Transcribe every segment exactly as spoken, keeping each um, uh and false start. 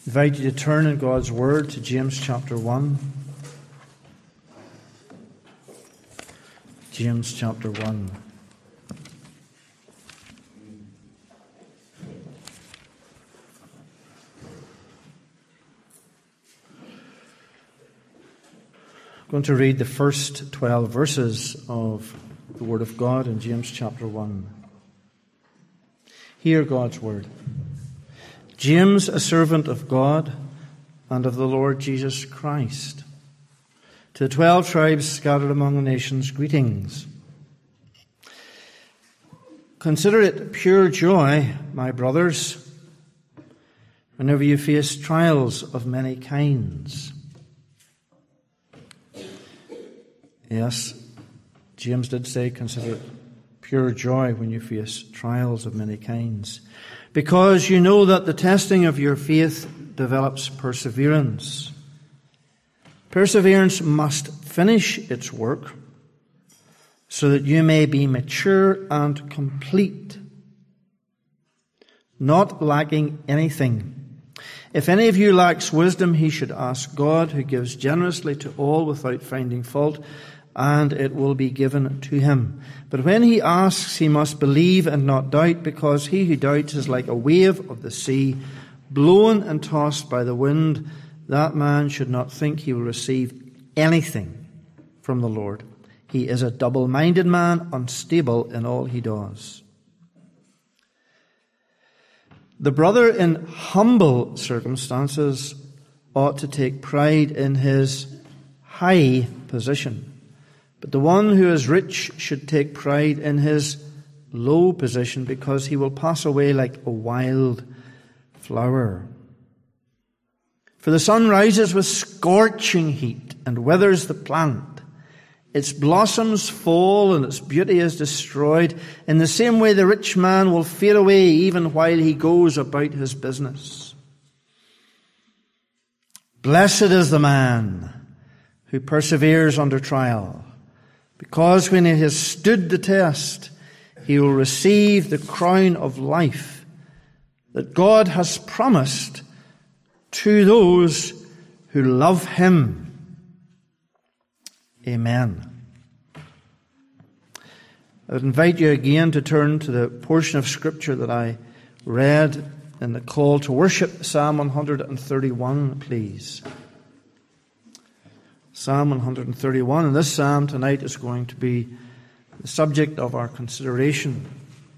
invite you to turn in God's Word to James chapter one. James chapter one. I'm going to read the first twelve verses of the Word of God in James chapter one. Hear God's Word. James, a servant of God and of the Lord Jesus Christ, to the twelve tribes scattered among the nations, greetings. Consider it pure joy, my brothers, whenever you face trials of many kinds. Yes, James did say, consider it pure joy when you face trials of many kinds, because you know that the testing of your faith develops perseverance. Perseverance must finish its work so that you may be mature and complete, not lacking anything. If any of you lacks wisdom, he should ask God, who gives generously to all without finding fault, and it will be given to him. But when he asks, he must believe and not doubt, because he who doubts is like a wave of the sea, blown and tossed by the wind. That man should not think he will receive anything from the Lord. He is a double-minded man, unstable in all he does. The brother in humble circumstances ought to take pride in his high position, but the one who is rich should take pride in his low position, because he will pass away like a wild flower. For the sun rises with scorching heat and withers the plant. Its blossoms fall and its beauty is destroyed. In the same way, the rich man will fade away even while he goes about his business. Blessed is the man who perseveres under trial, because when he has stood the test, he will receive the crown of life that God has promised to those who love him. Amen. I would invite you again to turn to the portion of Scripture that I read in the call to worship, Psalm one thirty-one, please. Psalm one thirty-one, and this psalm tonight is going to be the subject of our consideration.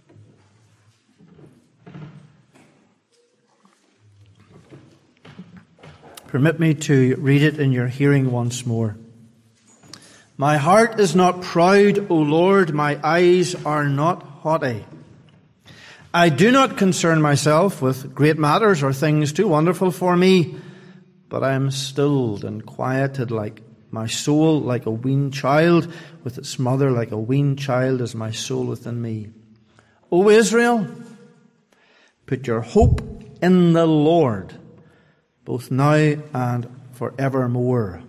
Permit me to read it in your hearing once more. My heart is not proud, O Lord, my eyes are not haughty. I do not concern myself with great matters or things too wonderful for me, but I am stilled and quieted like my soul, like a weaned child with its mother, like a weaned child is my soul within me. O Israel, put your hope in the Lord, both now and forevermore.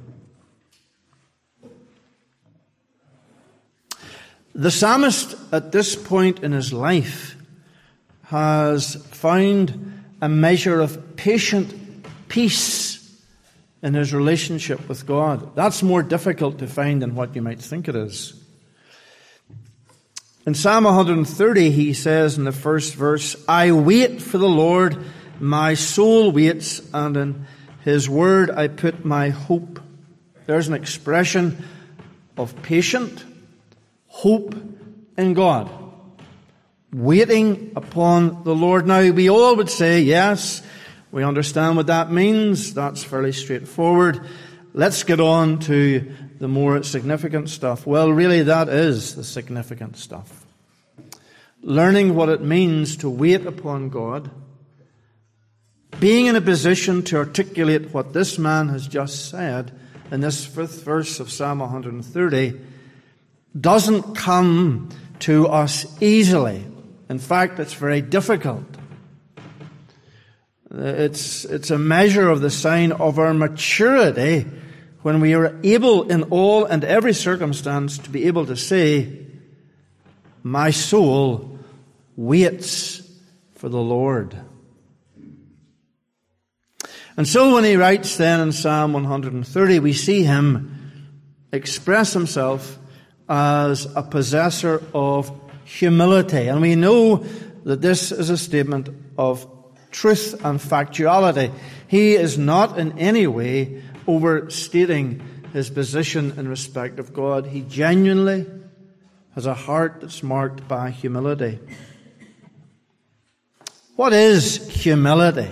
The psalmist at this point in his life has found a measure of patient peace in his relationship with God. That's more difficult to find than what you might think it is. In Psalm one thirty, he says in the first verse, I wait for the Lord, my soul waits, and in his word I put my hope. There's an expression of patient hope in God, waiting upon the Lord. Now, we all would say, yes, we understand what that means. That's fairly straightforward. Let's get on to the more significant stuff. Well, really, that is the significant stuff. Learning what it means to wait upon God, being in a position to articulate what this man has just said in this fifth verse of Psalm one thirty, doesn't come to us easily. In fact, it's very difficult. It's, it's a measure of the sign of our maturity when we are able in all and every circumstance to be able to say, my soul waits for the Lord. And so when he writes then in Psalm one hundred thirty, we see him express himself as a possessor of humility. And we know that this is a statement of truth and factuality. He is not in any way overstating his position in respect of God. He genuinely has a heart that's marked by humility. What is humility?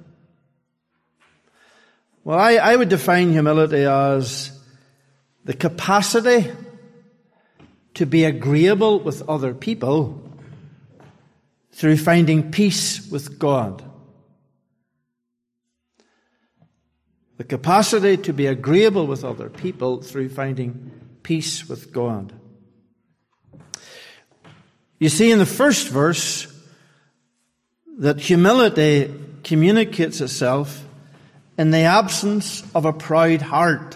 Well, I, I would define humility as the capacity to be agreeable with other people through finding peace with God. The capacity to be agreeable with other people through finding peace with God. You see in the first verse that humility communicates itself in the absence of a proud heart.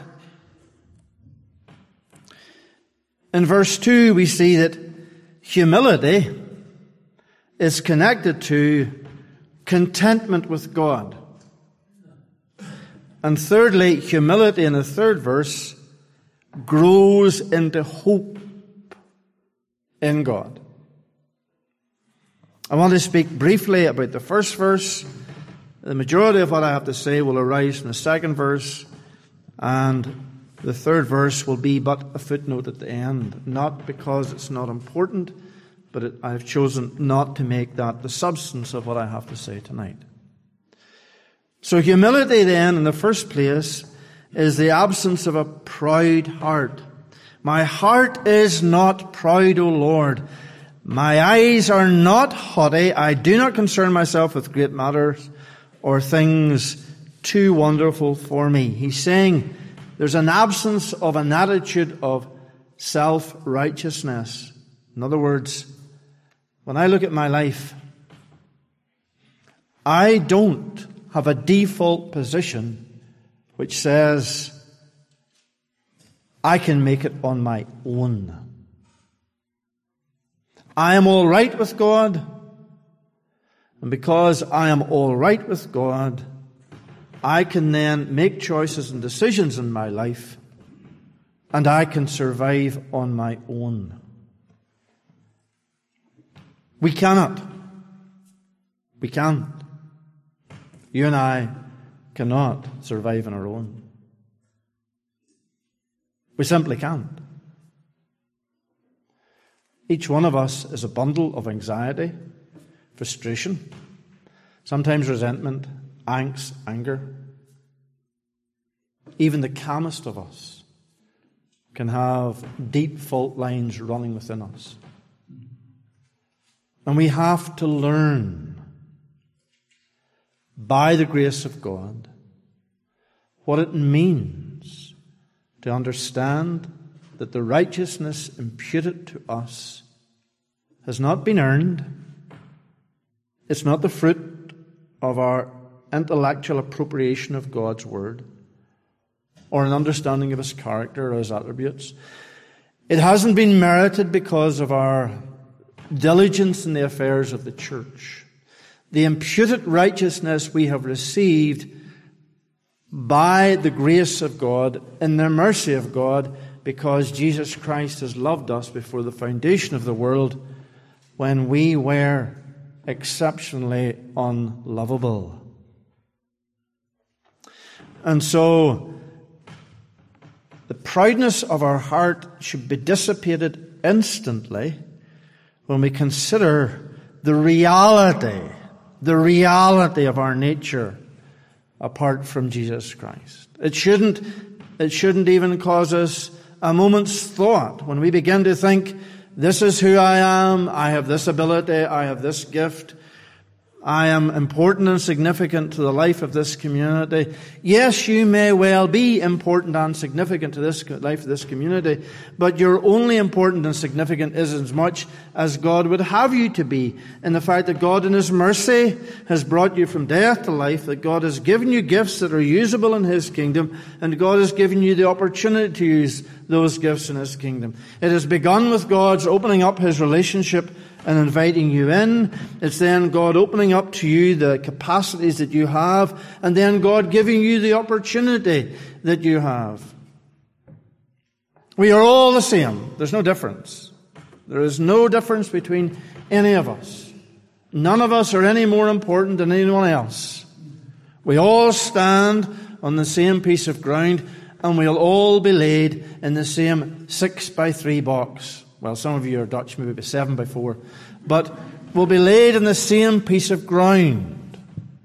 In verse two, we see that humility is connected to contentment with God. And thirdly, humility in the third verse grows into hope in God. I want to speak briefly about the first verse. The majority of what I have to say will arise from the second verse, and the third verse will be but a footnote at the end, not because it's not important, but it, I've chosen not to make that the substance of what I have to say tonight. So humility then, in the first place, is the absence of a proud heart. My heart is not proud, O Lord. My eyes are not haughty. I do not concern myself with great matters or things too wonderful for me. He's saying there's an absence of an attitude of self-righteousness. In other words, when I look at my life, I don't have a default position which says I can make it on my own. I am all right with God, and because I am all right with God, I can then make choices and decisions in my life, and I can survive on my own. We cannot. We can't. You and I cannot survive on our own. We simply can't. Each one of us is a bundle of anxiety, frustration, sometimes resentment, angst, anger. Even the calmest of us can have deep fault lines running within us. And we have to learn, by the grace of God, what it means to understand that the righteousness imputed to us has not been earned. It's not the fruit of our intellectual appropriation of God's Word or an understanding of His character or His attributes. It hasn't been merited because of our diligence in the affairs of the church. The imputed righteousness we have received by the grace of God, in the mercy of God, because Jesus Christ has loved us before the foundation of the world when we were exceptionally unlovable. And so, the proudness of our heart should be dissipated instantly when we consider the reality, the reality of our nature apart from Jesus Christ. It shouldn't, it shouldn't even cause us a moment's thought when we begin to think, this is who I am, I have this ability, I have this gift, I am important and significant to the life of this community. Yes, you may well be important and significant to this life of this community, but you're only important and significant is as much as God would have you to be, in the fact that God in His mercy has brought you from death to life, that God has given you gifts that are usable in His kingdom, and God has given you the opportunity to use those gifts in His kingdom. It has begun with God's opening up His relationship and inviting you in. It's then God opening up to you the capacities that you have, and then God giving you the opportunity that you have. We are all the same. There's no difference. There is no difference between any of us. None of us are any more important than anyone else. We all stand on the same piece of ground, and we'll all be laid in the same six by three box. Well, some of you are Dutch, maybe seven by four. But we'll be laid in the same piece of ground.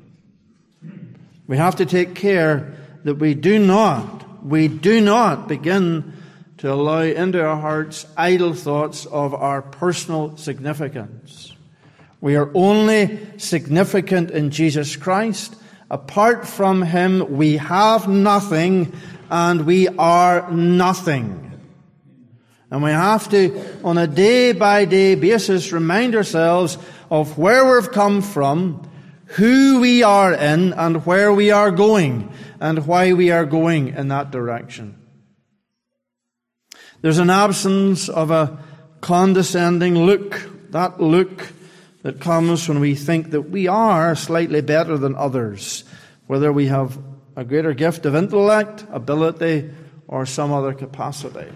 We have to take care that we do not, we do not begin to allow into our hearts idle thoughts of our personal significance. We are only significant in Jesus Christ. Apart from Him, we have nothing, and we are nothing. And we have to, on a day-by-day basis, remind ourselves of where we've come from, who we are in, and where we are going, and why we are going in that direction. There's an absence of a condescending look, that look that comes when we think that we are slightly better than others, whether we have a greater gift of intellect, ability, or some other capacity.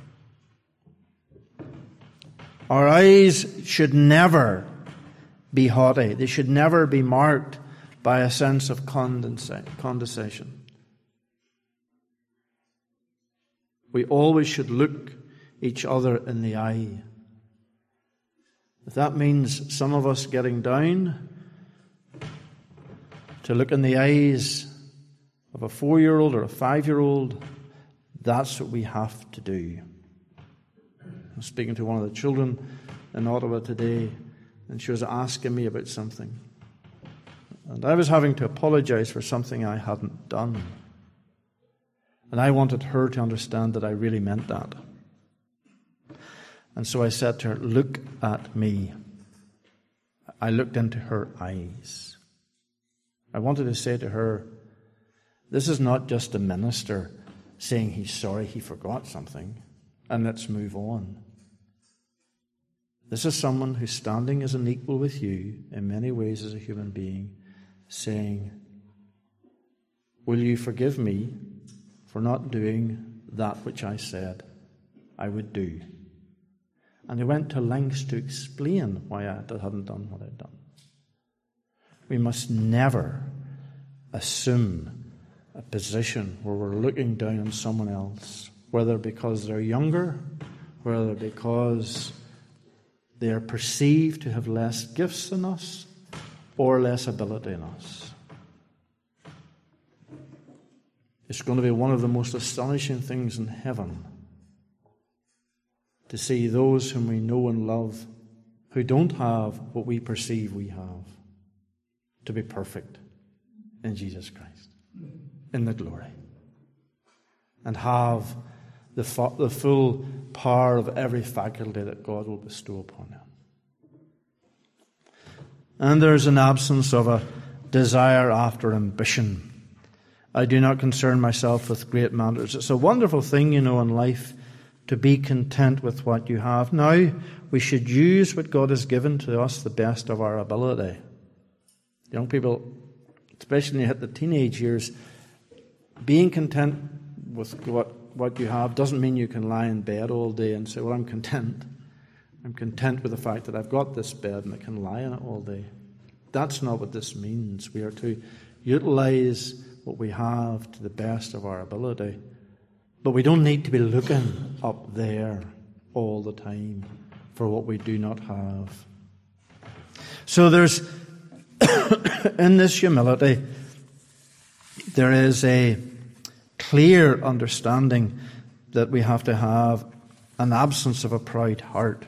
Our eyes should never be haughty. They should never be marked by a sense of condescension. We always should look each other in the eye. If that means some of us getting down to look in the eyes of a four-year-old or a five-year-old, that's what we have to do. I was speaking to one of the children in Ottawa today, and she was asking me about something. And I was having to apologize for something I hadn't done. And I wanted her to understand that I really meant that. And so I said to her, look at me. I looked into her eyes. I wanted to say to her, this is not just a minister saying he's sorry he forgot something, and let's move on. This is someone who's standing as an equal with you in many ways as a human being, saying, will you forgive me for not doing that which I said I would do? And he went to lengths to explain why I hadn't done what I'd done. We must never assume a position where we're looking down on someone else, whether because they're younger, whether because they are perceived to have less gifts than us or less ability than us. It's going to be one of the most astonishing things in heaven to see those whom we know and love who don't have what we perceive we have, to be perfect in Jesus Christ, in the glory, and have the, fu- the full power of every faculty that God will bestow upon them. And there's an absence of a desire after ambition. I do not concern myself with great matters. It's a wonderful thing, you know, in life to be content with what you have. Now, we should use what God has given to us the best of our ability. Young people, especially when you hit the teenage years, being content with what, what you have doesn't mean you can lie in bed all day and say, well, I'm content. I'm content with the fact that I've got this bed and I can lie in it all day. That's not what this means. We are to utilize what we have to the best of our ability. But we don't need to be looking up there all the time for what we do not have. So there's, in this humility, there is a clear understanding that we have to have an absence of a proud heart.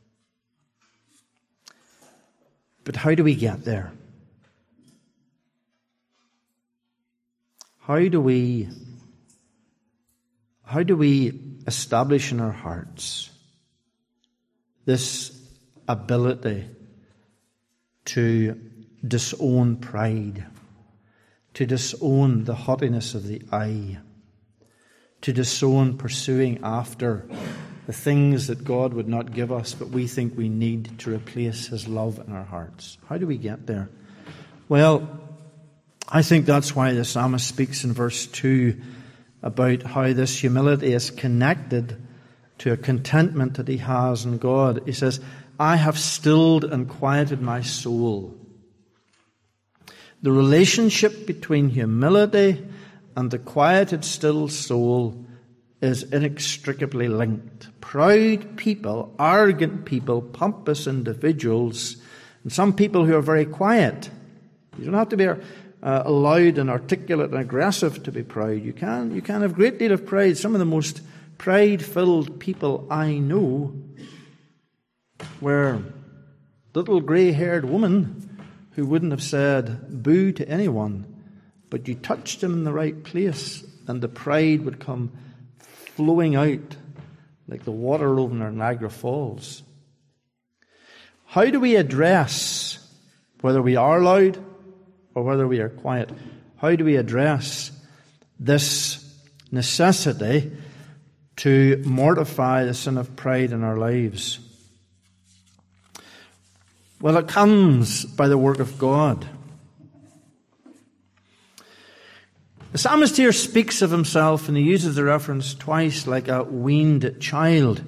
But how do we get there? How do we How do we establish in our hearts this ability to disown pride, to disown the haughtiness of the eye, to disown pursuing after the things that God would not give us, but we think we need to replace His love in our hearts. How do we get there? Well, I think that's why the psalmist speaks in verse two about how this humility is connected to a contentment that he has in God. He says, I have stilled and quieted my soul. The relationship between humility and the quieted, still soul is inextricably linked. Proud people, arrogant people, pompous individuals, and some people who are very quiet. You don't have to be uh, loud and articulate and aggressive to be proud. You can, you can have a great deal of pride. Some of the most pride-filled people I know were little grey-haired women who wouldn't have said boo to anyone, but you touched them in the right place and the pride would come flowing out like the water over Niagara Falls. How do we address, whether we are loud or whether we are quiet, how do we address this necessity to mortify the sin of pride in our lives? Well, it comes by the work of God. The psalmist here speaks of himself, and he uses the reference twice, like a weaned child.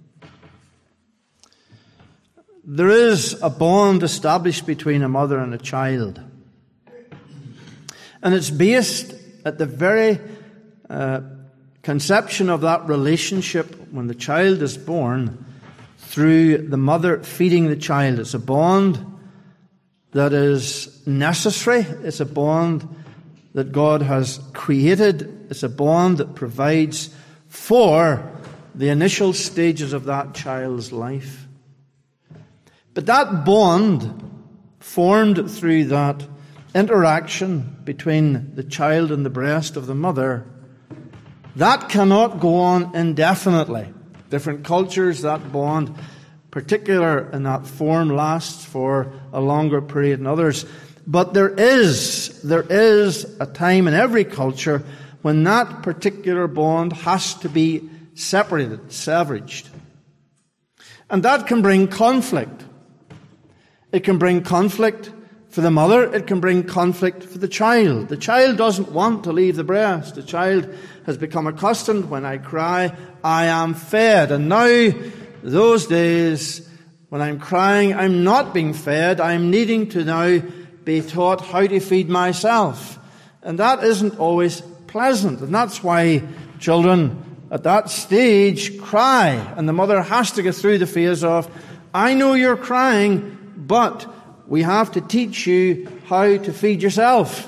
There is a bond established between a mother and a child. And it's based at the very uh, conception of that relationship when the child is born through the mother feeding the child. It's a bond that is necessary. It's a bond that God has created. It's a bond that provides for the initial stages of that child's life. But that bond formed through that interaction between the child and the breast of the mother, that cannot go on indefinitely. Different cultures, that bond, particular in that form, lasts for a longer period than others. But there is, there is a time in every culture when that particular bond has to be separated, severed. And that can bring conflict. It can bring conflict for the mother, it can bring conflict for the child. The child doesn't want to leave the breast. The child has become accustomed, when I cry, I am fed. And now, those days, when I'm crying, I'm not being fed. I'm needing to now be taught how to feed myself. And that isn't always pleasant. And that's why children at that stage cry. And the mother has to get through the phase of, I know you're crying, but we have to teach you how to feed yourself.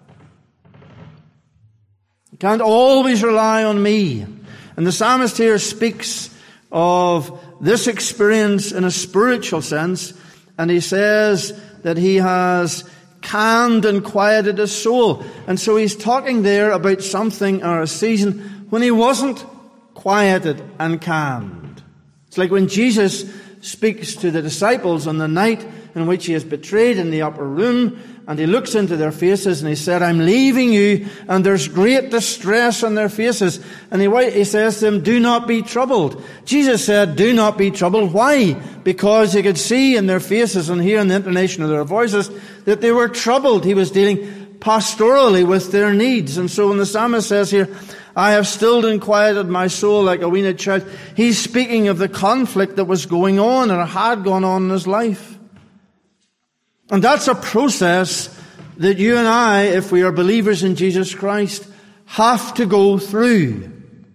You can't always rely on me. And the psalmist here speaks of this experience in a spiritual sense, and he says that he has calmed and quieted his soul. And so he's talking there about something or a season when he wasn't quieted and calmed. It's like when Jesus speaks to the disciples on the night in which he is betrayed in the upper room, and he looks into their faces and he said, I'm leaving you, and there's great distress on their faces. And he, he says to them, do not be troubled. Jesus said, do not be troubled. Why? Because he could see in their faces and hear in the intonation of their voices that they were troubled. He was dealing pastorally with their needs. And so when the psalmist says here, I have stilled and quieted my soul like a weaned child, he's speaking of the conflict that was going on or had gone on in his life. And that's a process that you and I, if we are believers in Jesus Christ, have to go through.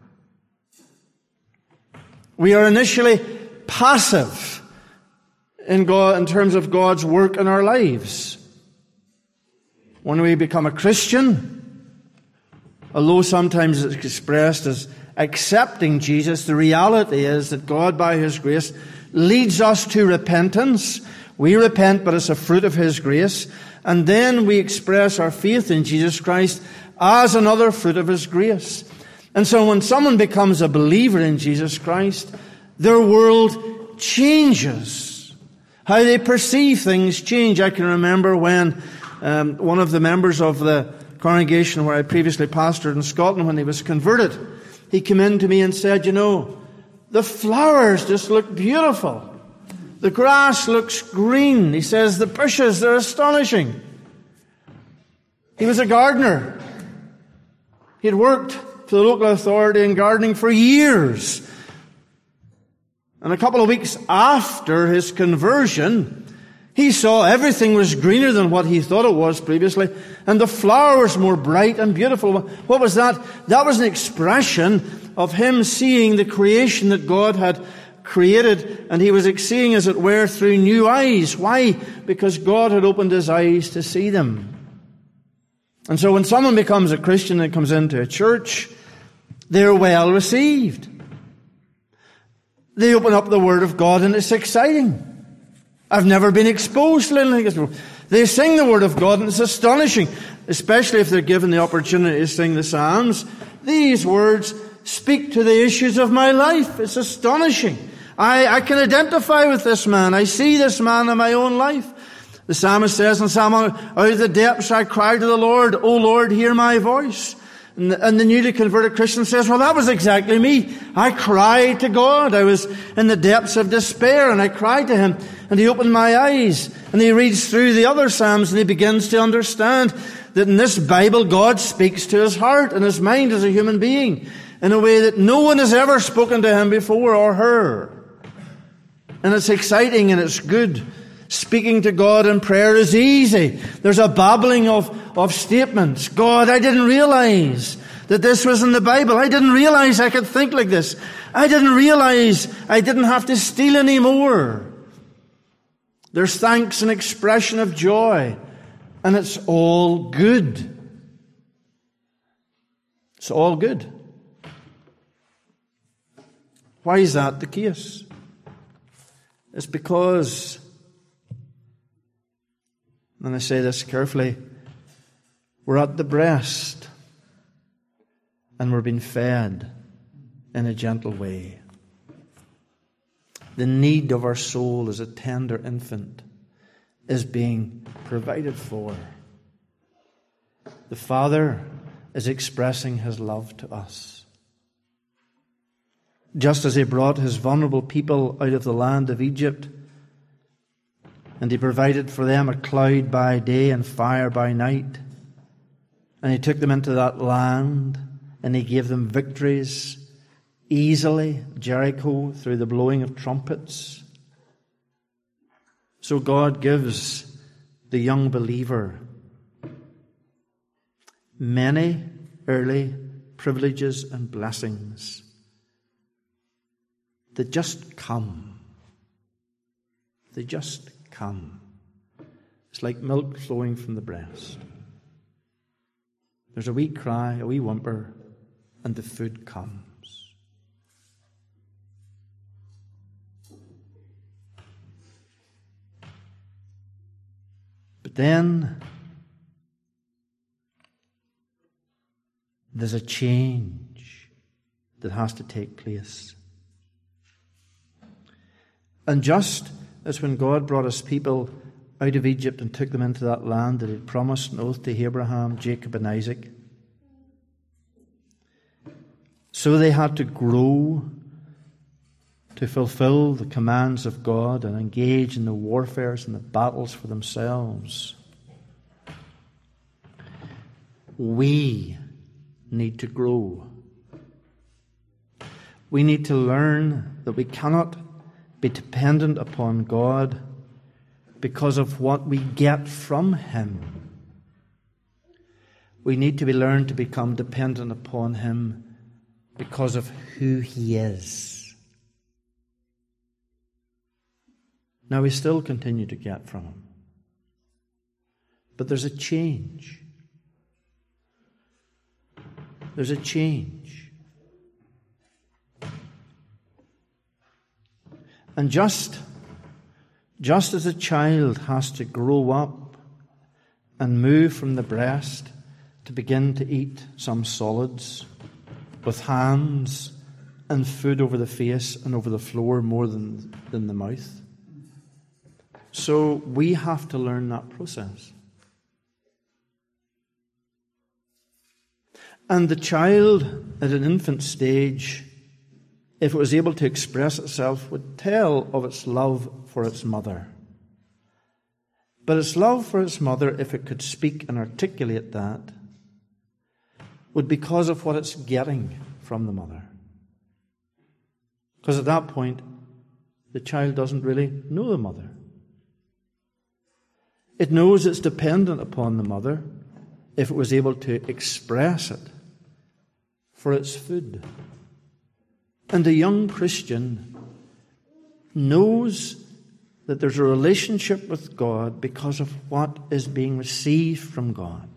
We are initially passive in God, in terms of God's work in our lives. When we become a Christian, although sometimes it's expressed as accepting Jesus, the reality is that God, by His grace, leads us to repentance. We repent, but it's a fruit of His grace. And then we express our faith in Jesus Christ as another fruit of His grace. And so when someone becomes a believer in Jesus Christ, their world changes. How they perceive things change. I can remember when um, one of the members of the congregation where I previously pastored in Scotland, when he was converted, he came in to me and said, you know, the flowers just look beautiful. The grass looks green. He says the bushes, they're astonishing. He was a gardener. He had worked for the local authority in gardening for years. And a couple of weeks after his conversion, he saw everything was greener than what he thought it was previously, and the flowers more bright and beautiful. What was that? That was an expression of him seeing the creation that God had created, and he was seeing, as it were, through new eyes. Why? Because God had opened his eyes to see them. And so when someone becomes a Christian and comes into a church, they're well received. They open up the Word of God and it's exciting. I've never been exposed to anything like this before. They sing the Word of God and it's astonishing, especially if they're given the opportunity to sing the Psalms. These words speak to the issues of my life. It's astonishing. I, I can identify with this man. I see this man in my own life. The psalmist says in Psalm, out of the depths I cried to the Lord, O Lord, hear my voice. And the, and the newly converted Christian says, well, that was exactly me. I cried to God. I was in the depths of despair and I cried to him and he opened my eyes. And he reads through the other Psalms and he begins to understand that in this Bible, God speaks to his heart and his mind as a human being in a way that no one has ever spoken to him before or her. And it's exciting and it's good. Speaking to God in prayer is easy. There's a babbling of, of statements. God, I didn't realize that this was in the Bible. I didn't realize I could think like this. I didn't realize I didn't have to steal anymore. There's thanks and expression of joy. And it's all good. It's all good. Why is that the case? It's because, and I say this carefully, we're at the breast and we're being fed in a gentle way. The need of our soul as a tender infant is being provided for. The Father is expressing his love to us. Just as he brought his vulnerable people out of the land of Egypt, and he provided for them a cloud by day and fire by night, and he took them into that land, and he gave them victories easily, Jericho, through the blowing of trumpets. So God gives the young believer many early privileges and blessings that just come. They just come. It's like milk flowing from the breast. There's a wee cry, a wee whimper, and the food comes. But then there's a change that has to take place. And just as when God brought his people out of Egypt and took them into that land that he had promised an oath to Abraham, Jacob, and Isaac, so they had to grow to fulfill the commands of God and engage in the warfares and the battles for themselves. We need to grow. We need to learn that we cannot be dependent upon God because of what we get from him. We need to be learned to become dependent upon him because of who he is. Now we still continue to get from him, but there's a change. There's a change. And just, just as a child has to grow up and move from the breast to begin to eat some solids with hands and food over the face and over the floor more than, than the mouth, so we have to learn that process. And the child at an infant stage if it was able to express itself, would tell of its love for its mother. But its love for its mother, if it could speak and articulate that, would be because of what it's getting from the mother. Because at that point, the child doesn't really know the mother. It knows it's dependent upon the mother if it was able to express it for its food. And the young Christian knows that there's a relationship with God because of what is being received from God.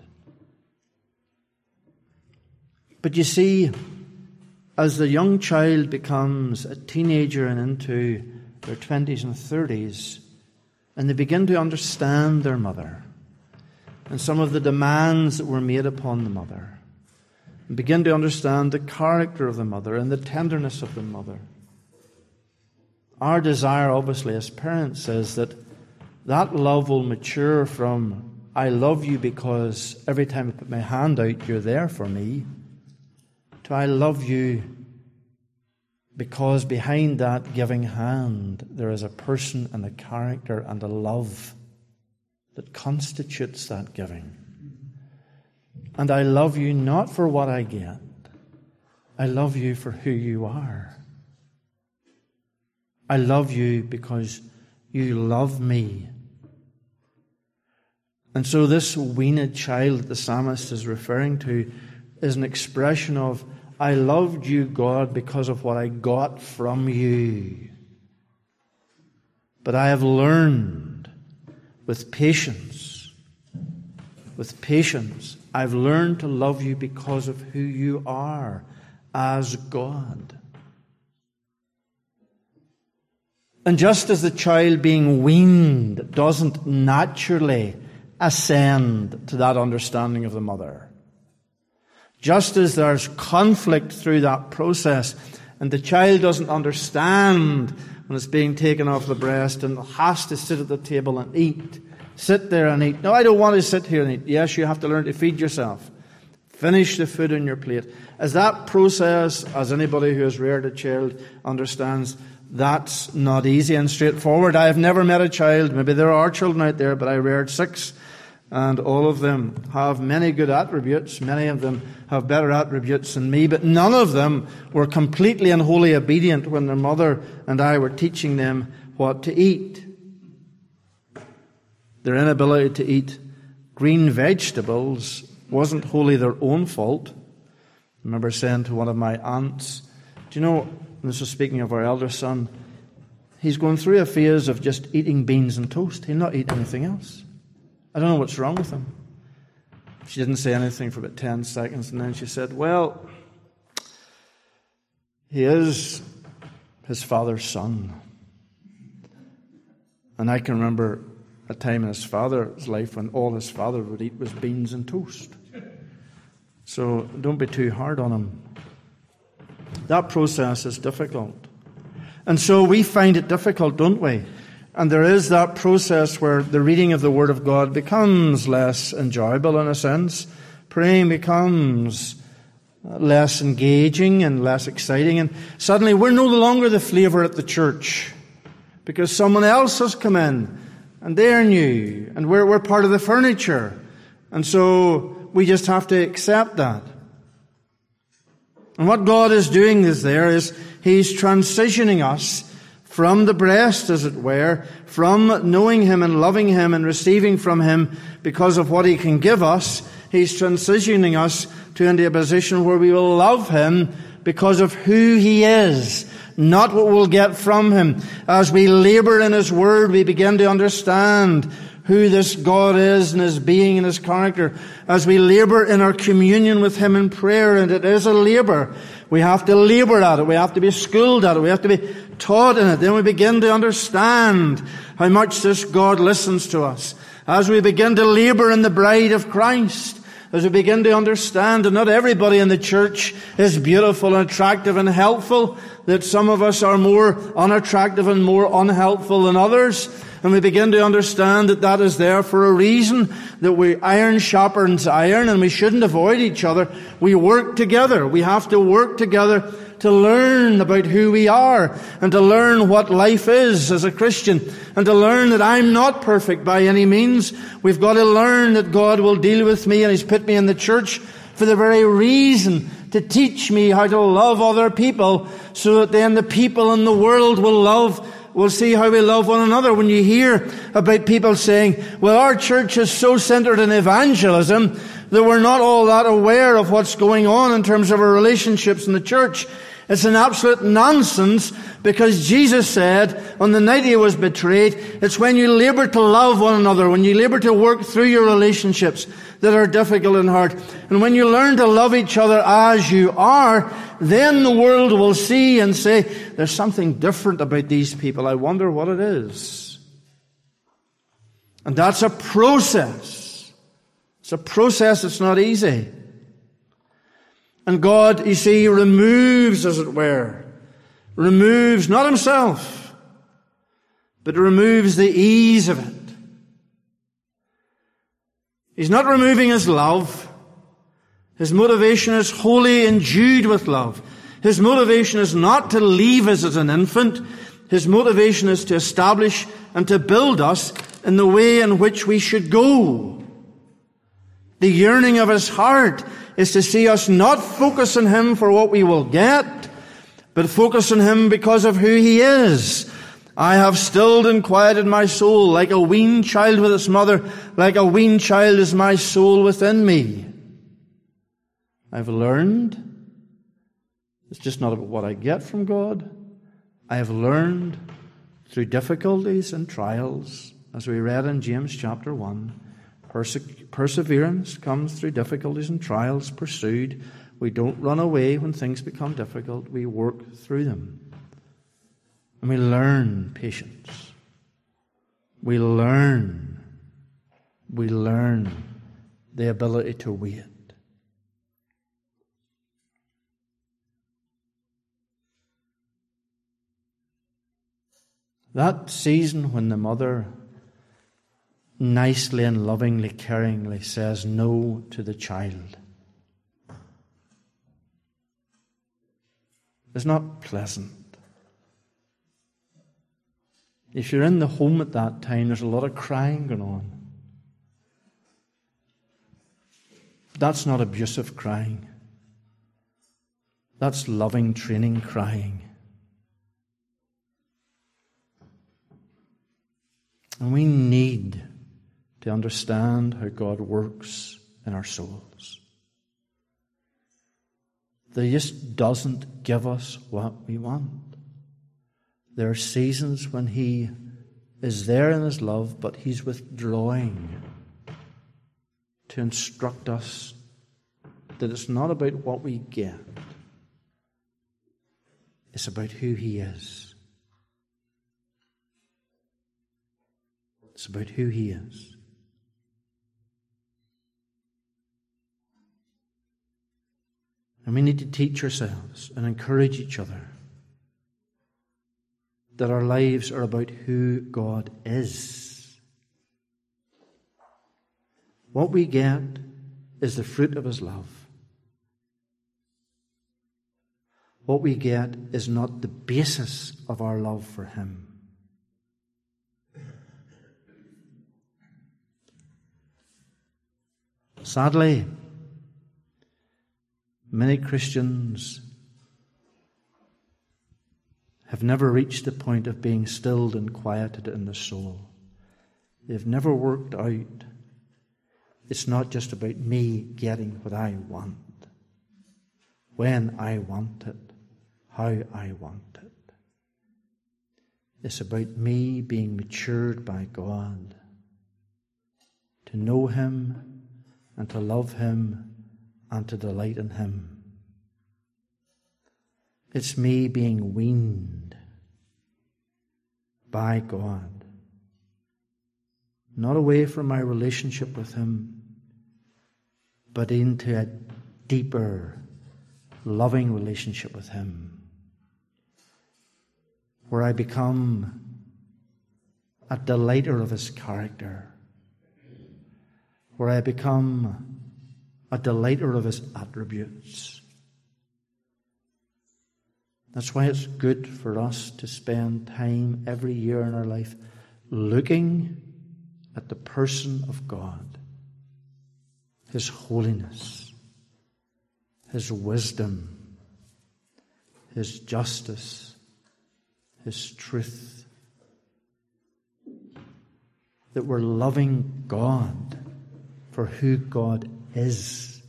But you see, as the young child becomes a teenager and into their twenties and thirties, and they begin to understand their mother and some of the demands that were made upon the mother, and begin to understand the character of the mother and the tenderness of the mother, our desire, obviously, as parents, is that that love will mature from, I love you because every time I put my hand out, you're there for me, to I love you because behind that giving hand, there is a person and a character and a love that constitutes that giving. And I love you not for what I get. I love you for who you are. I love you because you love me. And so this weaned child that the psalmist is referring to is an expression of, I loved you, God, because of what I got from you. But I have learned with patience, with patience, I've learned to love you because of who you are as God. And just as the child being weaned doesn't naturally ascend to that understanding of the mother, just as there's conflict through that process, and the child doesn't understand when it's being taken off the breast and has to sit at the table and eat, sit there and eat. No, I don't want to sit here and eat. Yes, you have to learn to feed yourself. Finish the food on your plate. As that process, as anybody who has reared a child understands, that's not easy and straightforward. I have never met a child, maybe there are children out there, but I reared six, and all of them have many good attributes. Many of them have better attributes than me, but none of them were completely and wholly obedient when their mother and I were teaching them what to eat. Their inability to eat green vegetables wasn't wholly their own fault. I remember saying to one of my aunts, do you know, this was speaking of our elder son, he's going through a phase of just eating beans and toast. He'll not eat anything else. I don't know what's wrong with him. She didn't say anything for about ten seconds, and then she said, well, he is his father's son. And I can remember a time in his father's life when all his father would eat was beans and toast. So don't be too hard on him. That process is difficult. And so we find it difficult, don't we? And there is that process where the reading of the Word of God becomes less enjoyable in a sense. Praying becomes less engaging and less exciting. And suddenly we're no longer the flavour at the church because someone else has come in and they're new and we're, we're part of the furniture. And so we just have to accept that. And what God is doing is there is He's transitioning us from the breast, as it were, from knowing Him and loving Him and receiving from Him because of what He can give us. He's transitioning us to into a position where we will love Him because of who He is, not what we'll get from Him. As we labour in His Word, we begin to understand who this God is and His being and His character. As we labour in our communion with Him in prayer, and it is a labour, we have to labour at it. We have to be schooled at it. We have to be taught in it. Then we begin to understand how much this God listens to us. As we begin to labour in the bride of Christ, as we begin to understand that not everybody in the church is beautiful and attractive and helpful, that some of us are more unattractive and more unhelpful than others, And we begin to understand that that is there for a reason, that we iron sharpens iron, and we shouldn't avoid each other. We work together. We have to work together to learn about who we are, and to learn what life is as a Christian, and to learn that I'm not perfect by any means. We've got to learn that God will deal with me, and He's put me in the church for the very reason to teach me how to love other people, so that then the people in the world will love We'll see how we love one another. When you hear about people saying, well, our church is so centered in evangelism that we're not all that aware of what's going on in terms of our relationships in the church. It's an absolute nonsense, because Jesus said on the night He was betrayed, it's when you labor to love one another, when you labor to work through your relationships that are difficult and hard. And when you learn to love each other as you are, then the world will see and say, there's something different about these people. I wonder what it is. And that's a process. It's a process that's not easy. And God, you see, removes, as it were, removes not Himself, but removes the ease of it. He's not removing His love. His motivation is wholly endued with love. His motivation is not to leave us as an infant. His motivation is to establish and to build us in the way in which we should go. The yearning of His heart is to see us not focus on Him for what we will get, but focus on Him because of who He is. I have stilled and quieted my soul like a weaned child with its mother. Like a weaned child is my soul within me. I've learned it's just not about what I get from God. I have learned through difficulties and trials, as we read in James chapter one, perse- perseverance comes through difficulties and trials pursued. We don't run away when things become difficult. We work through them. And we learn patience. We learn. We learn the ability to wait. That season when the mother nicely and lovingly, caringly says no to the child is not pleasant. If you're in the home at that time, there's a lot of crying going on. That's not abusive crying. That's loving, training crying. And we need to understand how God works in our souls. That He just doesn't give us what we want. There are seasons when He is there in His love, but He's withdrawing to instruct us that it's not about what we get. It's about who He is. It's about who He is. And we need to teach ourselves and encourage each other that our lives are about who God is. What we get is the fruit of His love. What we get is not the basis of our love for Him. Sadly, many Christians have never reached the point of being stilled and quieted in the soul. They've never worked out. It's not just about me getting what I want, when I want it, how I want it. It's about me being matured by God to know Him and to love Him and to delight in Him. It's me being weaned by God, not away from my relationship with Him, but into a deeper, loving relationship with Him, where I become a delighter of his character, where I become a delighter of his attributes. That's why it's good for us to spend time every year in our life looking at the person of God, his holiness, his wisdom, his justice, his truth. That we're loving God for who God is,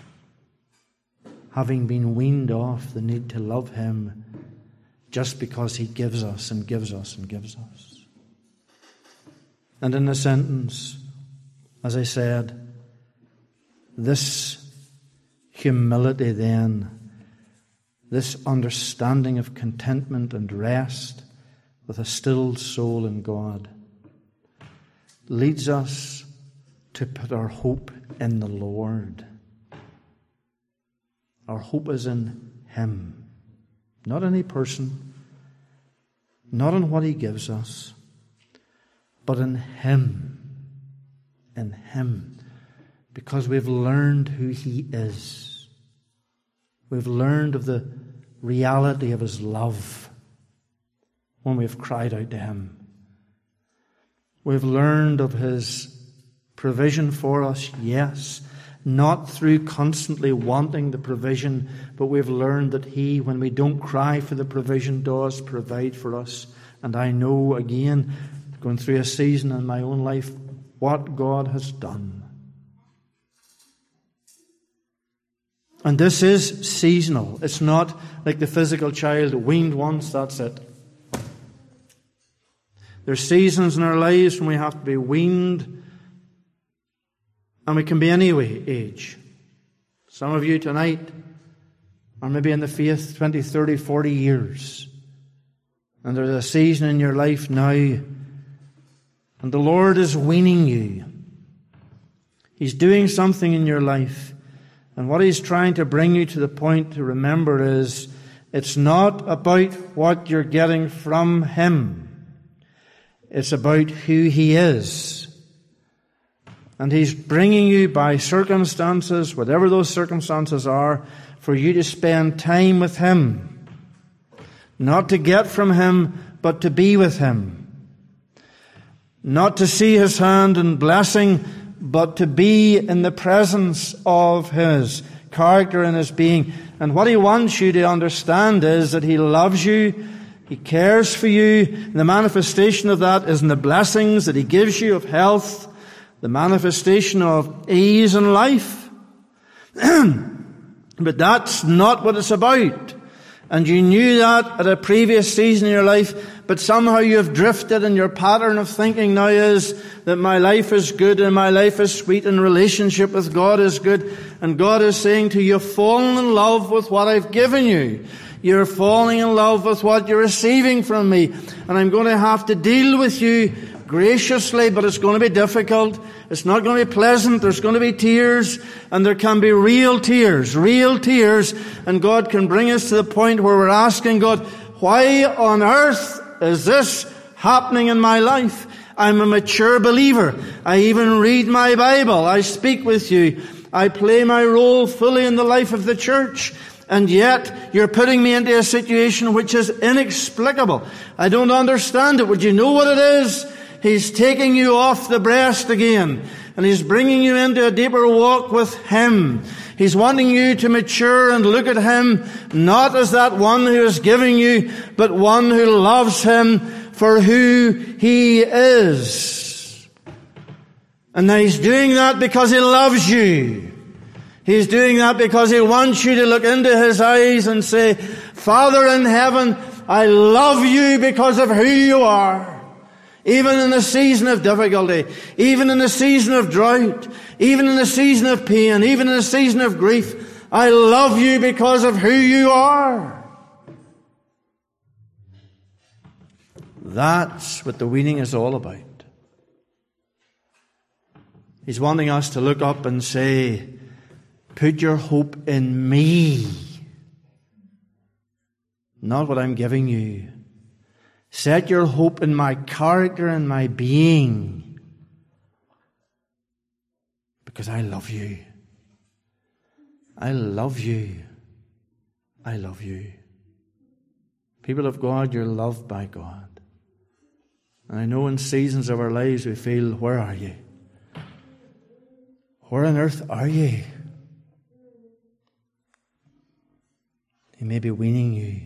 having been weaned off the need to love him just because he gives us and gives us and gives us. And in the sentence, as I said, this humility then, this understanding of contentment and rest with a stilled soul in God, leads us to put our hope in the Lord. Our hope is in him, not any person, not in what he gives us, but in him, in him, because we've learned who he is. We've learned of the reality of his love when we've cried out to him. We've learned of his provision for us, yes, not through constantly wanting the provision, but we've learned that he, when we don't cry for the provision, does provide for us. And I know, again, going through a season in my own life, what God has done. And this is seasonal. It's not like the physical child, weaned once, that's it. There's seasons in our lives when we have to be weaned, and we can be any age. Some of you tonight are maybe in the faith twenty, thirty, forty years. And there's a season in your life now, and the Lord is weaning you. He's doing something in your life. And what he's trying to bring you to the point to remember is, it's not about what you're getting from him. It's about who he is. And he's bringing you by circumstances, whatever those circumstances are, for you to spend time with him. Not to get from him, but to be with him. Not to see his hand in blessing, but to be in the presence of his character and his being. And what he wants you to understand is that he loves you. He cares for you. The manifestation of that is in the blessings that he gives you of health, the manifestation of ease in life. But that's not what it's about. And you knew that at a previous season in your life, but somehow you have drifted, and your pattern of thinking now is that my life is good and my life is sweet and relationship with God is good. And God is saying to you, you've fallen in love with what I've given you. You're falling in love with what you're receiving from me. And I'm going to have to deal with you graciously, but it's going to be difficult. It's not going to be pleasant. There's going to be tears, and there can be real tears, real tears. And God can bring us to the point where we're asking God, why on earth is this happening in my life? I'm a mature believer. I even read my Bible. I speak with you. I play my role fully in the life of the church. And yet, you're putting me into a situation which is inexplicable. I don't understand it. Would you know what it is? He's taking you off the breast again. And he's bringing you into a deeper walk with him. He's wanting you to mature and look at him, not as that one who is giving you, but one who loves him for who he is. And now he's doing that because he loves you. He's doing that because he wants you to look into his eyes and say, Father in heaven, I love you because of who you are. Even in the season of difficulty, even in the season of drought, even in the season of pain, even in the season of grief, I love you because of who you are. That's what the weaning is all about. He's wanting us to look up and say, put your hope in me, not what I'm giving you. Set your hope in my character and my being, because I love you. I love you. I love you. People of God, you're loved by God. And I know in seasons of our lives we feel, where are you? Where on earth are you? He may be weaning you.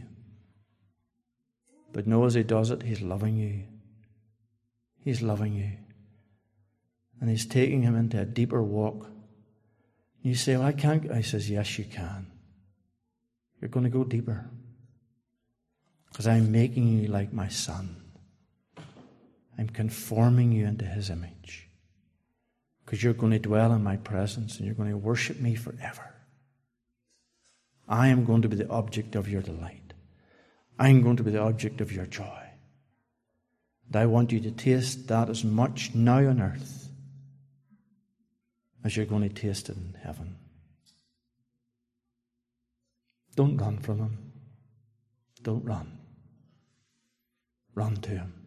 But know as He does it, He's loving you. He's loving you. And He's taking him into a deeper walk. You say, well, I can't. He says, yes, you can. You're going to go deeper. Because I'm making you like my Son. I'm conforming you into His image. Because you're going to dwell in my presence and you're going to worship me forever. I am going to be the object of your delight. I'm going to be the object of your joy. And I want you to taste that as much now on earth as you're going to taste it in heaven. Don't run from Him. Don't run. Run to Him.